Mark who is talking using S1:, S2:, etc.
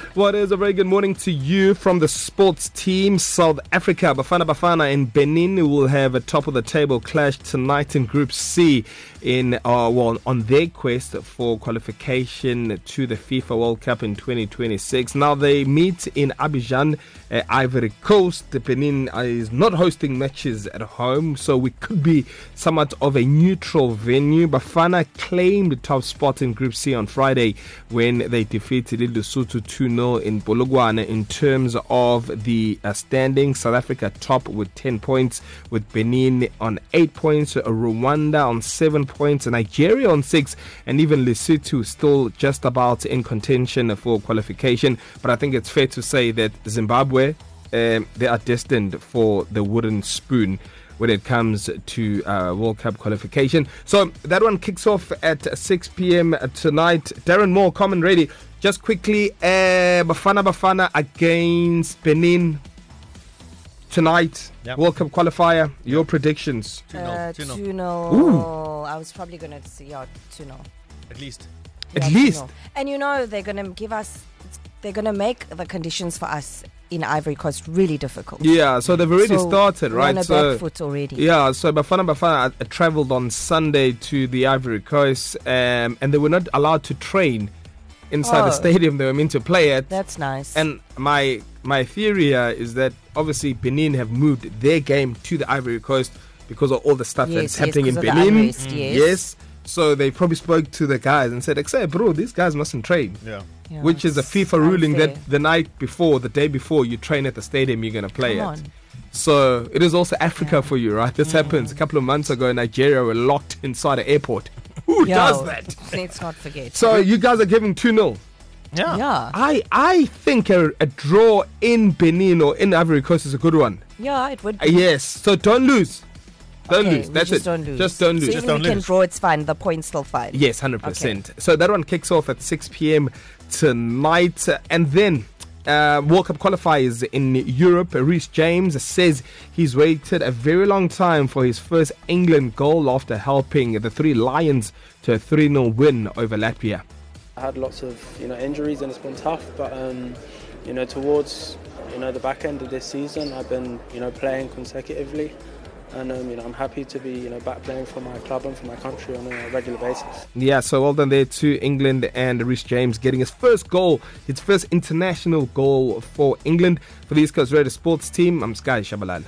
S1: What is a very good morning to you from the sports team. South Africa, Bafana and Benin will have a top of the table clash tonight in Group C on their quest for qualification to the FIFA World Cup in 2026. Now they meet in Abidjan, Ivory Coast. Benin is not hosting matches at home, so we could be somewhat of a neutral venue. Bafana claimed the top spot in Group C on Friday when they defeated Lesotho 2-0 in Polokwane. In terms of the standings, South Africa top with 10 points, with Benin on 8 points, Rwanda on 7 points, Nigeria on 6, and even Lesotho still just about in contention for qualification. But I think it's fair to say that Zimbabwe, they are destined for the wooden spoon when it comes to World Cup qualification. So that one kicks off at 6 p.m. tonight. Darren Moore, Common Ready. Just quickly, Bafana against Benin tonight. Yep. World Cup qualifier. Your predictions?
S2: 2-0. I was probably going to say 2-0.
S3: At least.
S2: Yeah,
S1: At least.
S2: 2-0. And they're going to give us, they're going to make the conditions for us in Ivory Coast really difficult.
S1: Yeah, so they've already started, right?
S2: On a back foot already.
S1: Yeah, so Bafana travelled on Sunday to the Ivory Coast, and they were not allowed to train inside the stadium they were meant to play at.
S2: That's nice.
S1: And my theory here is that obviously Benin have moved their game to the Ivory Coast because of all the stuff that's happening in Benin.
S2: Unrest, yes.
S1: So they probably spoke to the guys and said, bro, these guys mustn't train.
S3: Yeah.
S1: Which is a FIFA ruling that the day before you train at the stadium you're going to play at. So it is also Africa for you, right? This happens. A couple of months ago, Nigeria were locked inside an airport. Who does that?
S2: Let's not forget.
S1: So you guys are giving 2-0.
S2: Yeah.
S1: I think a draw in Benin or in Ivory Coast is a good one.
S2: Yeah, it would be.
S1: Yes. So don't lose. Don't lose. That's it.
S2: Don't lose.
S1: Just don't lose.
S2: So even if we can draw, it's fine. The point's still fine.
S1: Yes, 100%. Okay. So that one kicks off at 6 p.m. tonight. And then World Cup qualifiers in Europe. Reece James says he's waited a very long time for his first England goal after helping the Three Lions to a 3-0 win over Latvia.
S4: I had lots of injuries and it's been tough, but towards the back end of this season I've been playing consecutively. And I'm happy to be back playing for my club and for my country on a regular basis. Yeah,
S1: so well done there to England and Reece James getting his first goal, his first international goal for England. For the East Coast Radio Sports team, I'm Sky Shabalala.